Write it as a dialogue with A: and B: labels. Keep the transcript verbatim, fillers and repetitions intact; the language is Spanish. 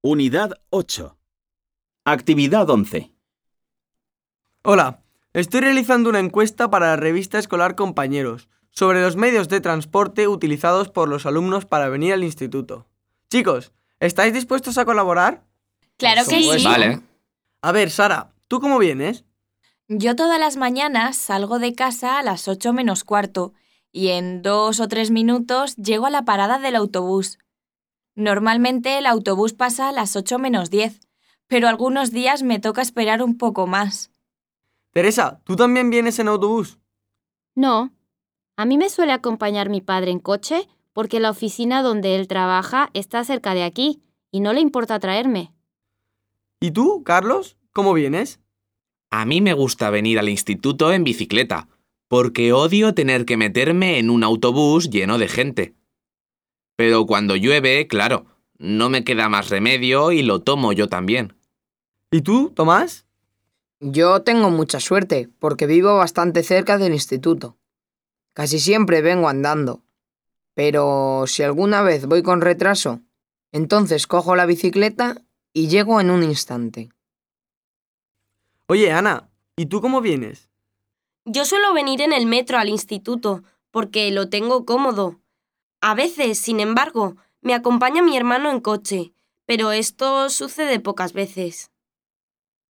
A: Unidad ocho. Actividad once.
B: Hola, estoy realizando una encuesta para la revista escolar Compañeros sobre los medios de transporte utilizados por los alumnos para venir al instituto. Chicos, ¿estáis dispuestos a colaborar?
C: Claro que sí.
D: Vale.
B: A ver, Sara, ¿tú cómo vienes?
C: Yo todas las mañanas salgo de casa a las ocho menos cuarto y en dos o tres minutos llego a la parada del autobús. Normalmente el autobús pasa a las ocho menos diez, pero algunos días me toca esperar un poco más.
B: Teresa, ¿tú también vienes en autobús?
E: No, a mí me suele acompañar mi padre en coche porque la oficina donde él trabaja está cerca de aquí y no le importa traerme.
B: ¿Y tú, Carlos? ¿Cómo vienes?
D: A mí me gusta venir al instituto en bicicleta, porque odio tener que meterme en un autobús lleno de gente. Pero cuando llueve, claro, no me queda más remedio y lo tomo yo también.
B: ¿Y tú, Tomás?
F: Yo tengo mucha suerte, porque vivo bastante cerca del instituto. Casi siempre vengo andando. Pero si alguna vez voy con retraso, entonces cojo la bicicleta y llego en un instante.
B: Oye, Ana, ¿y tú cómo vienes?
G: Yo suelo venir en el metro al instituto, porque lo tengo cómodo. A veces, sin embargo, me acompaña mi hermano en coche, pero esto sucede pocas veces.